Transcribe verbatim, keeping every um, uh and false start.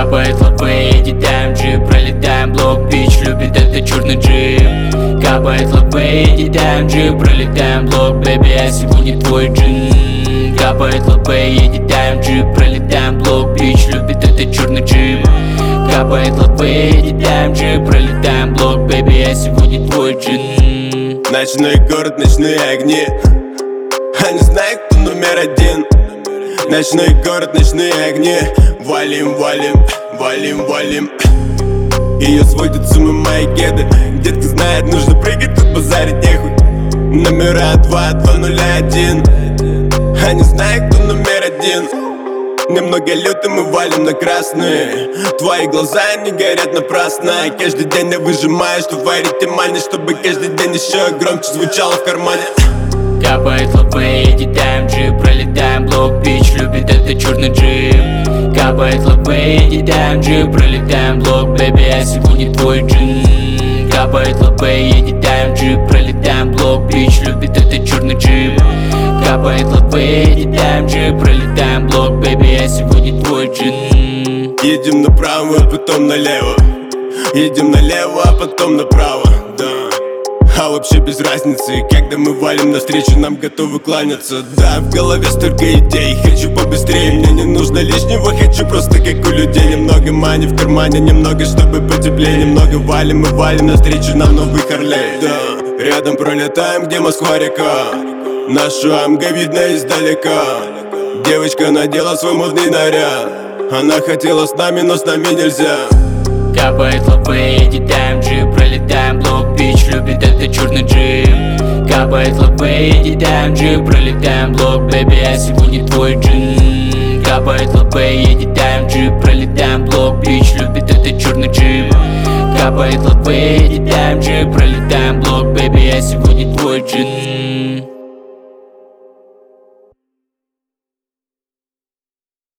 Капает лапы, едет эм джи, пролетаем блок, бич любит это черный джим. Капает лапы, едет эм джи, пролетаем блок, бэби, я сегодня твой джин. Капает лапы, едет эм джи, пролетаем блок, бич любит это черный джим. Капает лапы, едет эм джи, пролетаем блок, бэби, я сегодня твой джин. Ночной город, ночные огни, они знают, кто номер один. Ночной город, ночные огни, валим, валим, валим, валим. Ее сводят с ума мои кеды. Детка знает, нужно прыгать, тут базарить нехуй. Номера два, два, ноль, один. Они знают, кто номер один. Немного люто, мы валим на красные. Твои глаза, они горят напрасно. Каждый день я выжимаю, что варите мани, чтобы каждый день еще громче звучало в кармане. Капает лапы, едет эм джи, пролетаем блок, бич любит это черный джим. Капает лапы, едет эм джи, пролетаем блок, бэби, я сегодня твой джин. Капает лапы, едет эм джи, пролетаем блок, бич любит это черный джим. Капает лапы, едет эм джи, пролетаем блок, бэби, я сегодня твой джин. Едем направо, а потом налево. Едем налево, а потом направо, да. А вообще без разницы, когда мы валим навстречу, нам готовы кланяться. Да, в голове столько идей, хочу побыстрее. Мне не нужно лишнего, хочу просто как у людей. Немного мани в кармане, немного, чтобы потеплее. Немного валим, мы валим навстречу, нам новый Харлей. Да, рядом пролетаем, где Москва-река. Нашу амго видно издалека. Девочка надела свой модный наряд. Она хотела с нами, но с нами нельзя. Капает лапы, едет эм джи, пролетаем блок, бич любит это черный джим. Капает лапы, едет эм джи, пролетаем блок, бэби, я сегодня твой джин. Капает лапы, едет эм джи, пролетаем блок, бич любит это черный джим. Капает лапы, едет эм джи, пролетаем блок, бэби, я сегодня твой джин.